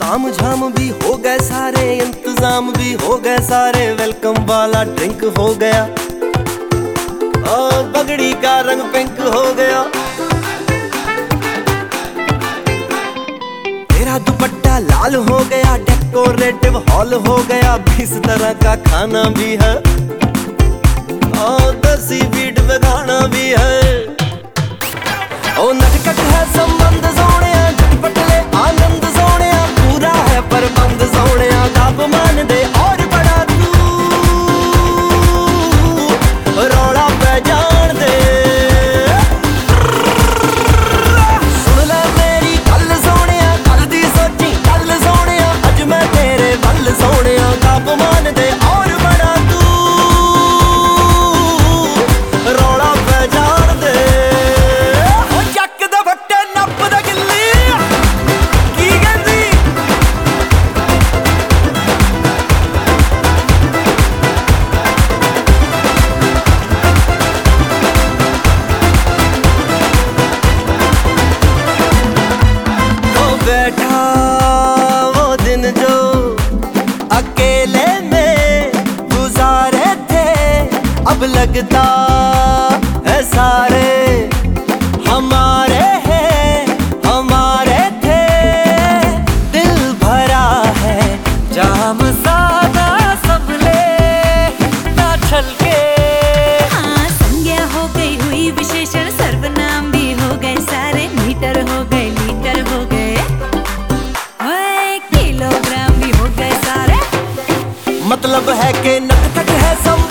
ताम झाम भी हो गए सारे, इंतजाम भी हो गए सारे, वेलकम वाला ड्रिंक हो गया, पगड़ी का रंग पिंक हो गया। तेरा दुपट्टा लाल हो गया, डेकोरेटिव हॉल हो गया, 20 तरह का खाना भी है, 10 बीट पे गाना भी है। ओ नटखट है संबंध सोने, झटपट ले आनंद सोने, पूरा है प्रबंध सोने, तापमान दे और बड़ा तू रौला पे जान दे। सुन ले मेरी गल सोने, कल दी सोची कल सोने, अज मैं तेरे बल सोने, तापमान दे और बड़ा तू रौला पे जान दे। बैठा वो दिन जो अकेले में गुजारे थे, अब लगता है सारे हमारे हैं, हमारे थे। दिल भरा है जाम सादा संभले ना छलके। हाँ, संज्ञा हो गई हुई विशेषण, सर्वनाम भी हो गए सारे, मीटर हो गए लीटर हो गए, किलोग्राम भी हो गए सारे। मतलब है कि नटखट है सब